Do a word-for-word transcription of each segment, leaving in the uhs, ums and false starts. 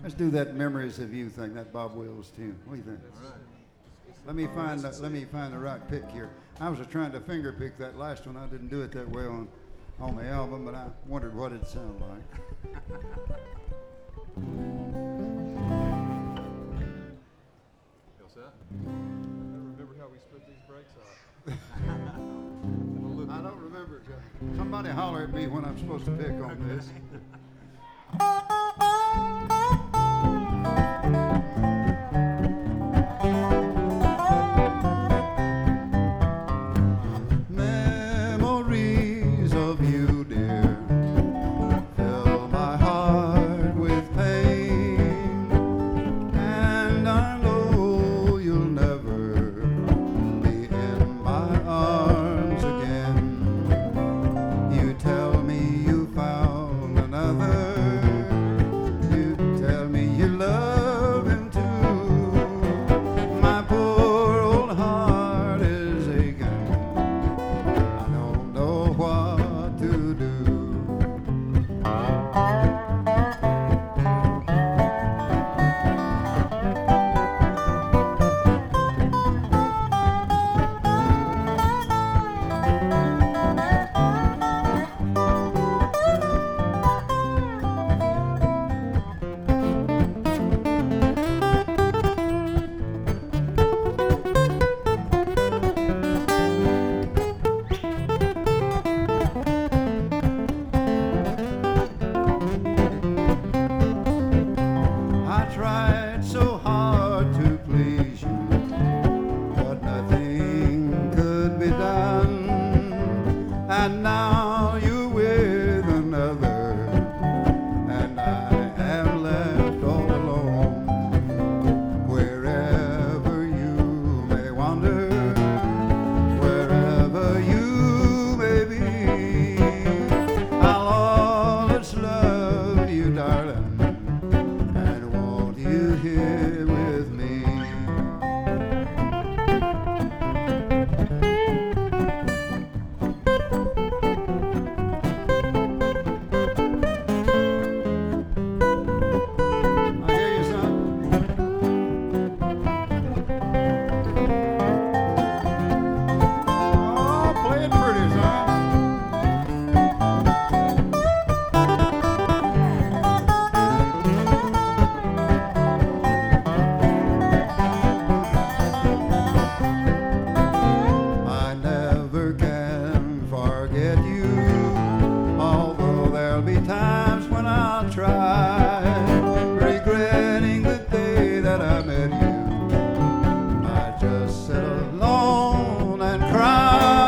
Let's do that "Memories of You" thing, that Bob Wills tune. What do you think? All right. Let me find the, let me find the right pick here. I was trying to finger pick that last one. I didn't do it that well on on the album, but I wondered what it'd sound like. You all set? I remember how we split these breaks up. I don't remember, Joe. Somebody holler at me when I'm supposed to pick on this. Memories of you, dear, fill my heart with pain, and I know you'll never be in my arms again. You tell me you found another. You tell me you love him too. My poor old heart is aching. I don't know what to do. I tried so hard to please you, but nothing could be done. And now you're with another, and I am left all alone. Wherever you may wander, wherever you may be, I'll always love you, darling. And won't you here with me? I hear you, son. Oh, play it pretty, son. I never can forget you, although there'll be times when I'll try, regretting the day that I met you. I just sit alone and cry.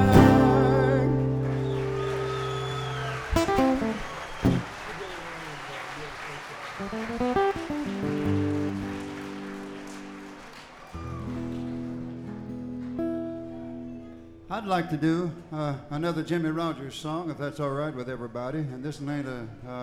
I'd like to do uh, another Jimmy Rogers song, if that's all right with everybody. And this ain't a uh,